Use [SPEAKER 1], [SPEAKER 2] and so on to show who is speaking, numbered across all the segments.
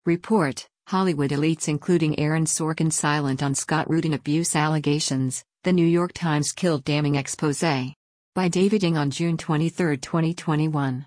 [SPEAKER 1] Report: Hollywood elites including Aaron Sorkin silent on Scott Rudin abuse allegations, The New York Times killed damning exposé. By David Ng on June 23, 2021.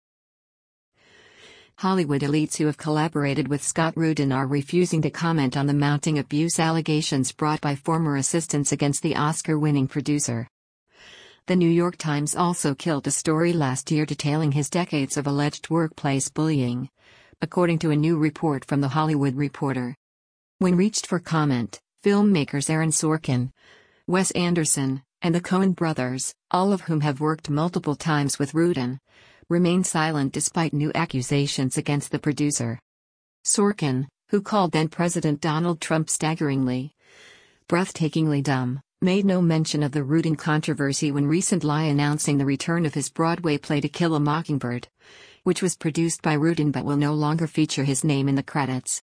[SPEAKER 1] Hollywood elites who have collaborated with Scott Rudin are refusing to comment on the mounting abuse allegations brought by former assistants against the Oscar-winning producer. The New York Times also killed a story last year detailing his decades of alleged workplace bullying, according to a new report from The Hollywood Reporter. When reached for comment, filmmakers Aaron Sorkin, Wes Anderson, and the Coen brothers, all of whom have worked multiple times with Rudin, remain silent despite new accusations against the producer. Sorkin, who called then-President Donald Trump staggeringly, breathtakingly dumb, made no mention of the Rudin controversy when recently announcing the return of his Broadway play To Kill a Mockingbird, which was produced by Rudin but will no longer feature his name in the credits.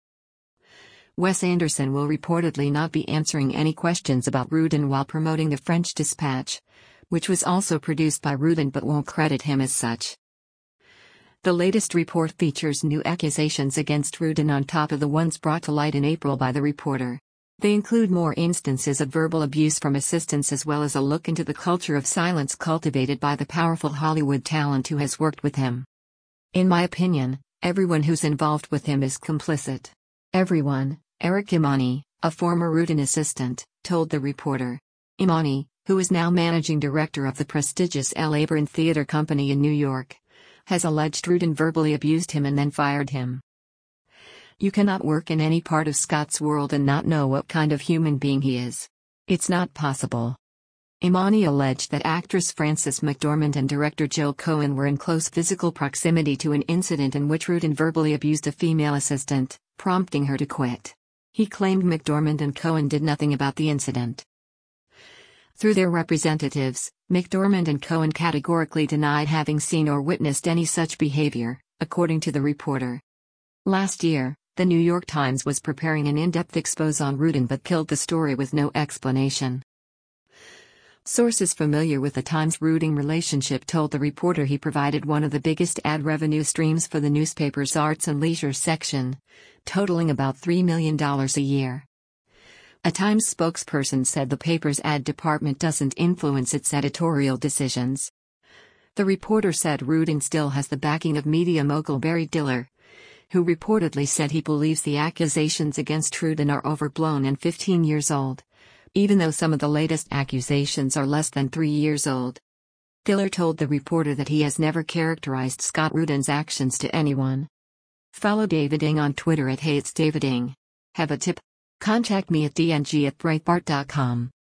[SPEAKER 1] Wes Anderson will reportedly not be answering any questions about Rudin while promoting The French Dispatch, which was also produced by Rudin but won't credit him as such. The latest report features new accusations against Rudin on top of the ones brought to light in April by the reporter. They include more instances of verbal abuse from assistants as well as a look into the culture of silence cultivated by the powerful Hollywood talent who has worked with him. In my opinion, everyone who's involved with him is complicit. Everyone, Eric Imani, a former Rudin assistant, told the reporter. Imani, who is now managing director of the prestigious El Abram Theater Company in New York, has alleged Rudin verbally abused him and then fired him. You cannot work in any part of Scott's world and not know what kind of human being he is. It's not possible. Imani alleged that actress Frances McDormand and director Joel Coen were in close physical proximity to an incident in which Rudin verbally abused a female assistant, prompting her to quit. He claimed McDormand and Coen did nothing about the incident. Through their representatives, McDormand and Coen categorically denied having seen or witnessed any such behavior, according to the reporter. Last year, The New York Times was preparing an in-depth expose on Rudin but killed the story with no explanation. Sources familiar with the Times-Rudin relationship told the reporter he provided one of the biggest ad revenue streams for the newspaper's arts and leisure section, totaling about $3 million a year. A Times spokesperson said the paper's ad department doesn't influence its editorial decisions. The reporter said Rudin still has the backing of media mogul Barry Diller, who reportedly said he believes the accusations against Rudin are overblown and 15 years old, even though some of the latest accusations are less than 3 years old. Diller told the reporter that he has never characterized Scott Rudin's actions to anyone. Follow David Ng on Twitter @HeyIt'sDavidNg. Have a tip? Contact me at dng@breitbart.com.